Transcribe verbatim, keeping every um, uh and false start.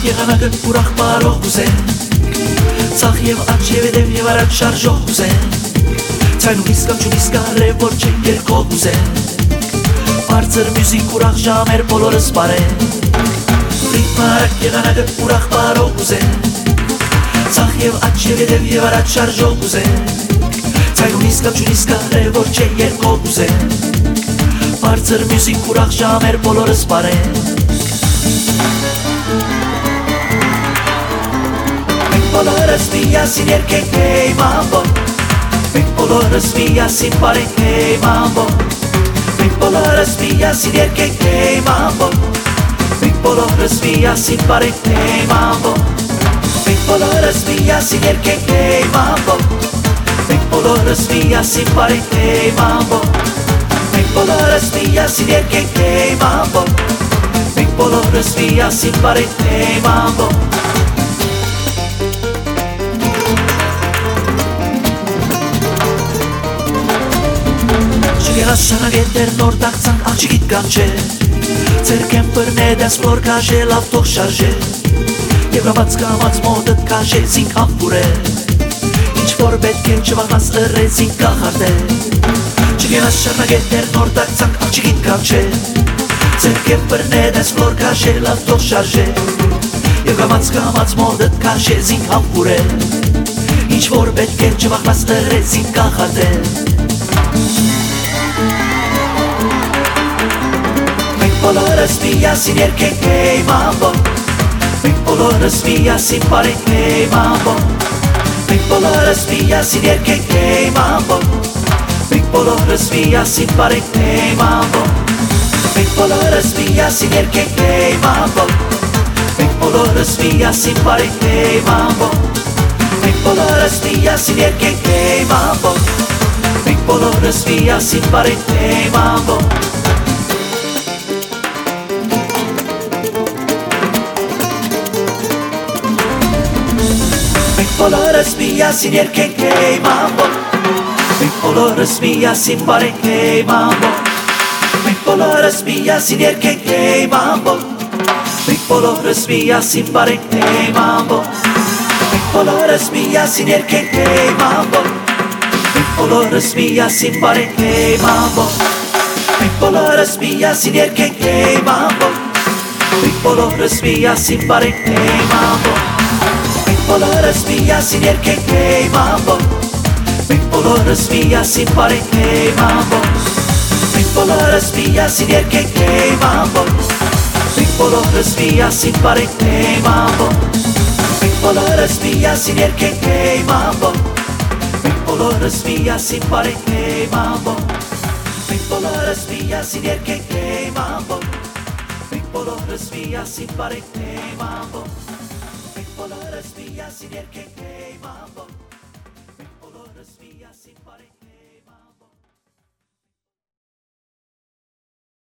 եղանակը ուրախ բարող կուզեն, Ցախ և աչ և եդև և առաջ շարժող կուզեն, Ցայնում իսկա չուն իսկա ռև որ չէ երկող կուզեն, Բարձր մյուզիկ ուրախ ժամեր բոլորս բարեն, Ռիթմը արագ եղանակը ուրախ բարող կուզեն, Ցախ և աչ և եդև և առաջ շարժող կուզեն, Ցայնում իսկա չուն իսկա ռև որ չէ երկող կուզեն, Բարձր մյուզիկ ուրախ ժամեր բոլորս բարեն, Բոլորս միասին երկենք հեյ մամբո, Մենք բոլորս միասին բարենք հեյ մամբո, Մենք բոլորս միասին երկենք հեյ մամբո, Մենք բոլորս միասին բարենք հեյ մամբո, Մենք բոլորս միասին երկենք հեյ մամբո, Մենք բոլորս միասին բարենք հեյ մամբո, Մենք բոլորս միասին երկենք հեյ մամբո, Մենք բոլորս միասին բարենք հեյ մամբո Շանագետեր նոր դաղցանք աղջիկիտ կանչե Ձեր կեմպրն է դես վլոր կաժե լավ թող շարժե Եվ ռամած կամած մոտըտ կաժե զինք ամպուր է Ինչ որ պետք է չվաղնաս ըրե զինք կախարդ է Չգենաս շանագետեր նոր դաղցանք աղջիկիտ կանչե Ձեր կեմպրն է դես վլոր կաժե լավ թող շարժե Եվ ռամած կամած մոտըտ կաժե զինք ամպուր է Ինչ որ պետք է չվաղնաս ըրե զինք կախարդ է Բոլորս միասին երկենք հեյ մամբո, Մենք բոլորս միասին բարենք հեյ մամբո, Մենք բոլորս միասին երկենք հեյ մամբո, Մենք բոլորս միասին բարենք հեյ մամբո, Մենք բոլորս միասին երկենք հեյ մամբո, Մենք բոլորս միասին բարենք հեյ մամբո, Մենք բոլորս միասին երկենք հեյ մամբո, Մենք բոլորս միասին բարենք հեյ մամբո Բոլորս միասին երկենք հեյ մամբո, Մենք բոլորս միասին բարենք հեյ մամբո, Մենք բոլորս միասին երկենք հեյ մամբո, Մենք բոլորս միասին բարենք հեյ մամբո, Մենք բոլորս միասին երկենք հեյ մամբո, Մենք բոլորս միասին բարենք հեյ մամբո, Մենք բոլորս միասին երկենք հեյ մամբո, Մենք բոլորս միասին բարենք հեյ մամբո Բոլորս միասին երկենք հեյ մամբո, Մենք բոլորս միասին բարենք հեյ մամբո, Մենք բոլորս միասին երկենք հեյ մամբո, Մենք բոլորս միասին բարենք հեյ մամբո, Մենք բոլորս միասին երկենք հեյ մամբո, Մենք բոլորս միասին բարենք հեյ մամբո, Մենք բոլորս միասին երկենք հեյ մամբո, Մենք բոլորս միասին բարենք հեյ մամբո Բոլորս միասին երկենք հեյ մամբո, Մենք բոլորս միասին բարենք